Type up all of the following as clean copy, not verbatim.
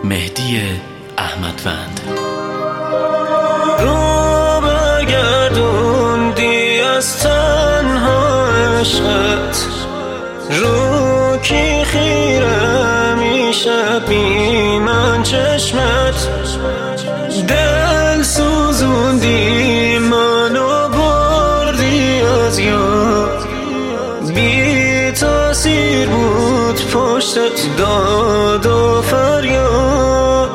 مهدی احمدوند. رو برگردوندی از تنها عشقت، رو کی خیره میشه بی من چشمت، دل سوزوندی منو بردی از یاد، بی تاثیر بود پشتت داد و فریاد.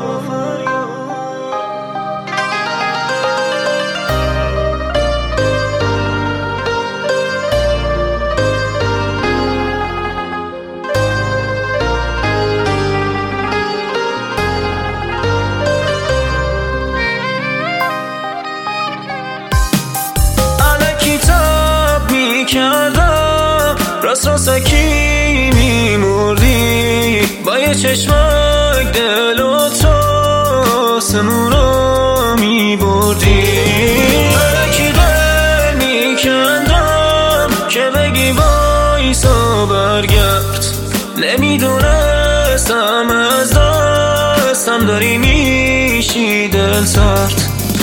کردم راستکی میمردی، با یه چشمک دل و تو آسمون رو میبردی. الکی دل میکندم که بگی وایسا برگرد، نمیدونستم از دستم داری میشی دل سرد.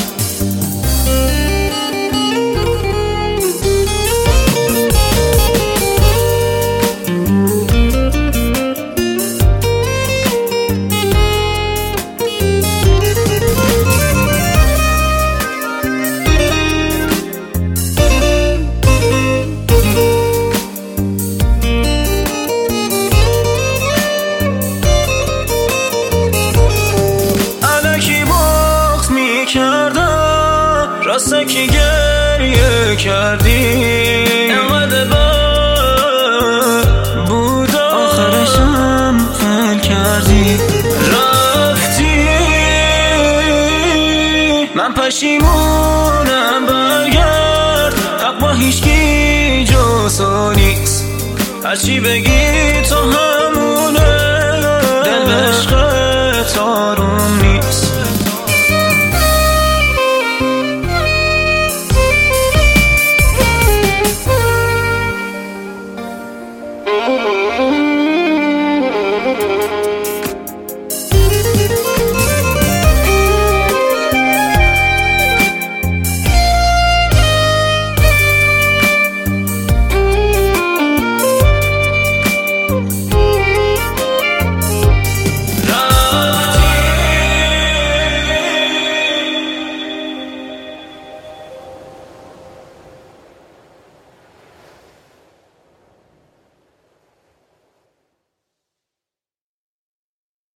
راسته که گریه کردی اینقدر بد بود آخرشم فیل کردی، رفتی من پشیمونم برگرد، حق با هیچکی جزو نیست، هرچی بگی تو همونه، دل به عشقت آروم نیست.